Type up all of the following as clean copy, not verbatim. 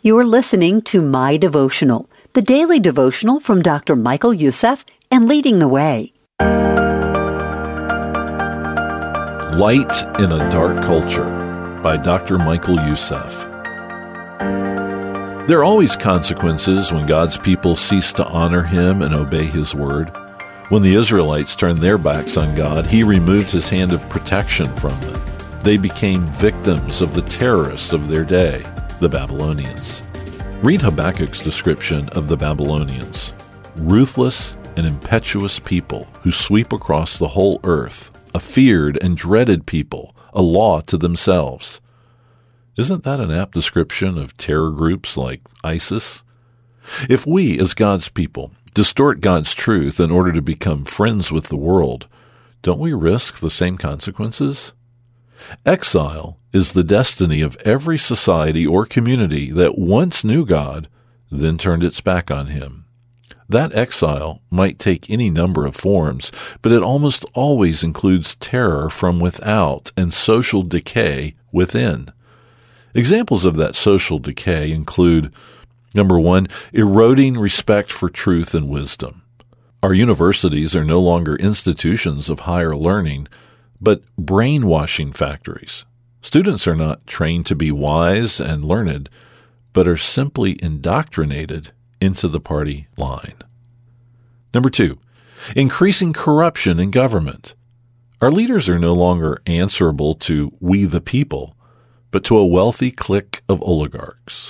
You are listening to My Devotional, the daily devotional from Dr. Michael Youssef and Leading the Way. Light in a Dark Culture by Dr. Michael Youssef. There are always consequences when God's people cease to honor Him and obey His word. When the Israelites turned their backs on God, He removed His hand of protection from them. They became victims of the terrorists of their day, the Babylonians. Read Habakkuk's description of the Babylonians, ruthless and impetuous people who sweep across the whole earth, a feared and dreaded people, a law to themselves. Isn't that an apt description of terror groups like ISIS? If we, as God's people, distort God's truth in order to become friends with the world, don't we risk the same consequences? Exile is the destiny of every society or community that once knew God, then turned its back on Him. That exile might take any number of forms, but it almost always includes terror from without and social decay within. Examples of that social decay include, number one, eroding respect for truth and wisdom. Our universities are no longer institutions of higher learning, but brainwashing factories. Students are not trained to be wise and learned, but are simply indoctrinated into the party line. Number two, increasing corruption in government. Our leaders are no longer answerable to we the people, but to a wealthy clique of oligarchs.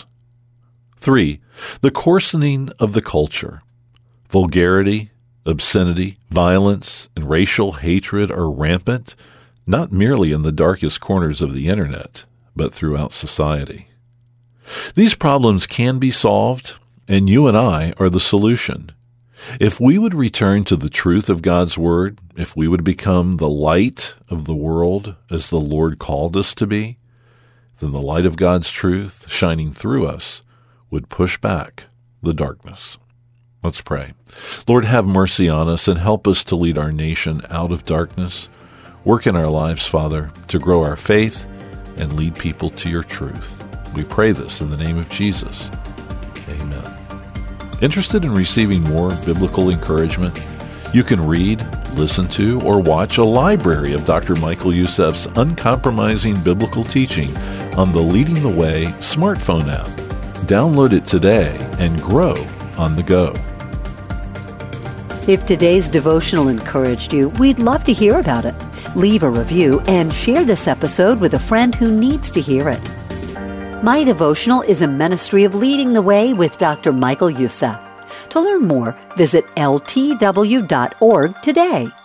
3. The coarsening of the culture. Vulgarity, obscenity, violence, and racial hatred are rampant, not merely in the darkest corners of the internet, but throughout society. These problems can be solved, and you and I are the solution. If we would return to the truth of God's Word, if we would become the light of the world as the Lord called us to be, then the light of God's truth shining through us would push back the darkness. Let's pray. Lord, have mercy on us and help us to lead our nation out of darkness. Work in our lives, Father, to grow our faith and lead people to your truth. We pray this in the name of Jesus. Amen. Interested in receiving more biblical encouragement? You can read, listen to, or watch a library of Dr. Michael Youssef's uncompromising biblical teaching on the Leading the Way smartphone app. Download it today and grow on the go. If today's devotional encouraged you, we'd love to hear about it. Leave a review and share this episode with a friend who needs to hear it. My Devotional is a ministry of Leading the Way with Dr. Michael Youssef. To learn more, visit ltw.org today.